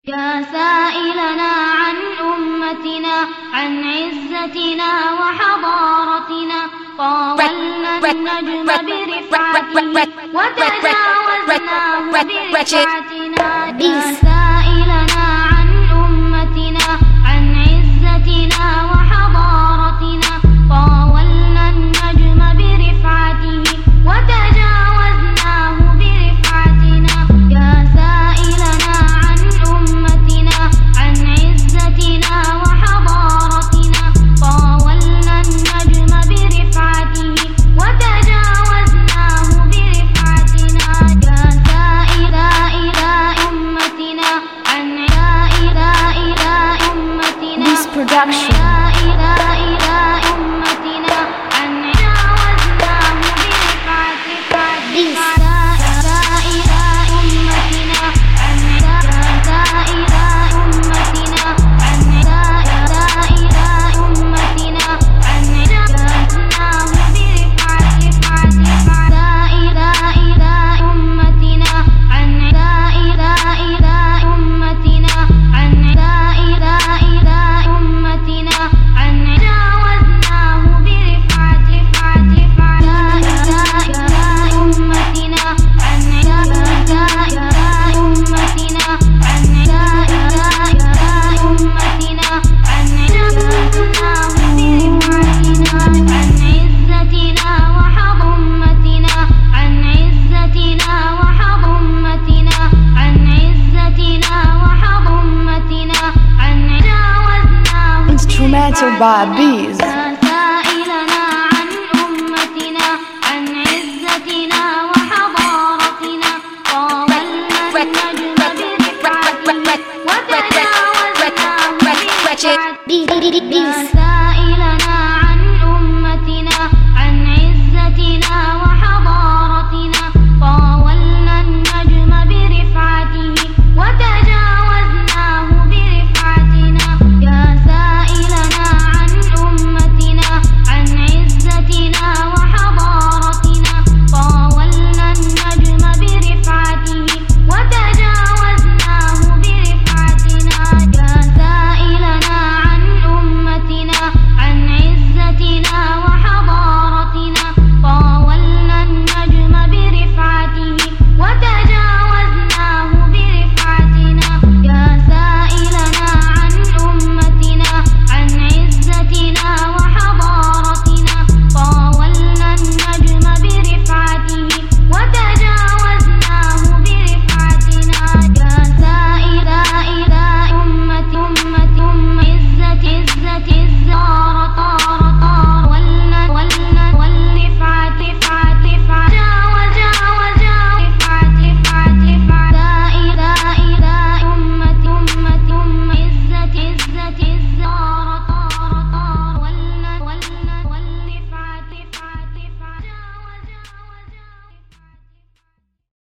يا سائلنا عن أمتنا، عن عزتنا وحضارتنا، طاولنا النجم برفعته وتجاوزناه برفعتنا. يا سائلنا عن أمتنا، عن عزتنا وحضارتنا، طاولنا النجم برفعته وتجاوزناه برفعتنا. يا سائلنا عن أمتنا، عن عزتنا وحضارتنا، طاولنا النجم برفعته وتجاوزناه برفعتنا. يا سائل إلى أمتنا، عن إلى أمتنا، This production. إلى أمتنا، عن تجاوزناه برفعتنا. Instrumental by Bees. يا سائلنا عن أمتنا، عن عزتنا وحضارتنا، طاولنا النجم برفعته وتجاوزناه برفعتنا.